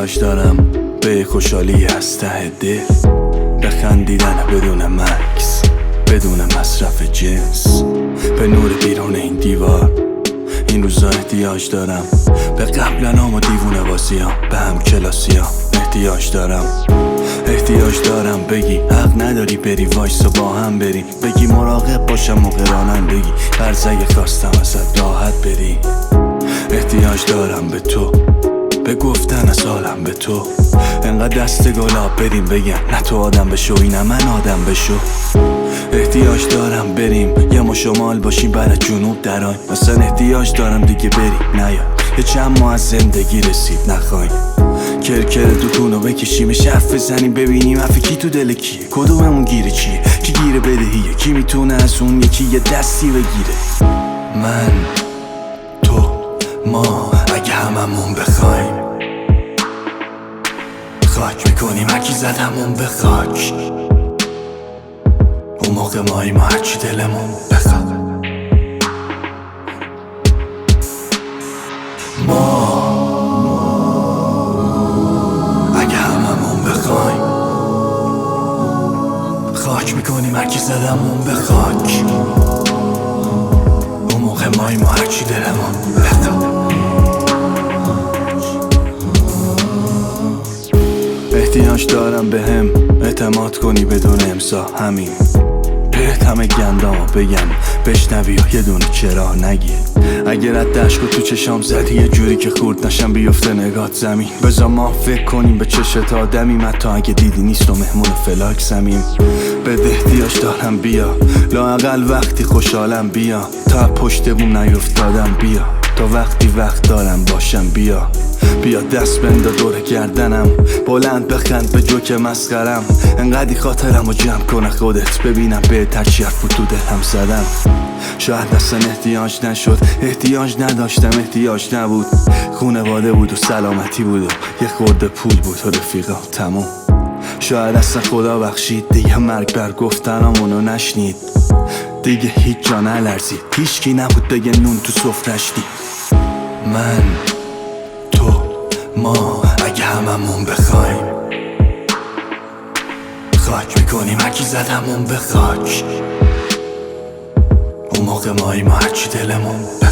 احتیاج دارم به خوشحالی از ته دل، به خندیدن بدون مکس، بدون مصرف جنس، به نور بیرون این دیوار. این روزا احتیاج دارم به قبلنام و دیوونه بازیام، به هم کلاسیام احتیاج دارم بگی حق نداری بری، وایسا با هم بریم، بگی مراقب باشم موقع رانندگی، قرض اگه خواستم ازت راحت بری. احتیاج دارم به تو، به گفتن از حالم به تو، انقدر دست گلاب بریم بگم نه تو آدم بشو اینم من آدم بشو. احتیاج دارم بریم یه ما شمال باشیم برای جنوب درای، مثلا احتیاج دارم دیگه بری نیا، یه چند ماه از زندگی رسید نخوایم کرکر دوتونو بکشیم، حرف بزنیم ببینیم حرف کی تو دل کیه، کدوممون گیره چیه، کی گیره بدهیه، کی میتونه از اون یکی یه دستی بگیره. من تو ما اگه هممون بخوایم خاک میکنیم هرکی زدمون به خاک، اون موقع ماییم و هرچی دلمون بخواد. ما اگه هممون بخوایم خاک میکنیم هرکی زدمون به خاک، اون موقع ماییم و هرچی دلمون بخواد. احتیاج دارم به هم اعتماد کنی بدون امضا، همین بهت همه گندامو بگم بشنوی و یه دونه چرا نگی. اگر از دشکو تو چشام زدی یه جوری که خورد نشم بیفته نگات زمین، بذار ما فکر کنیم به چشت آدمیم، حتی اگه دیدی نیست و مهمون فلاک زمین. بده احتیاج دارم بیا لااقل وقتی خوشحالم بیا، تا پشت بوم نیفتادم بیا، تا وقتی وقت دارم باشم بیا دست بنده دور گردنم، بلند بخند به جوک مسخرم، انقدی خاطرم رو جمع کنه خودت ببینم بهت هرچی حرف تو دلم زدم. شاید اصلا احتیاج نشد، احتیاج نداشتم، احتیاج نبود، خونواده بود و سلامتی بود و یه خورده پول بود و رفیقا تموم. شاید اصلا خدا بخشید دیگه مرگ بر گفتنامونو نشنید، دیگه هیچ جا نلرزید، هیچکی نبود بگه نون تو سفرش دید. من تو ما اگه هممون بخوایم خاک میکنیم هرکی زدمون به خاک، اون موقع ماییم و هرچی دلمون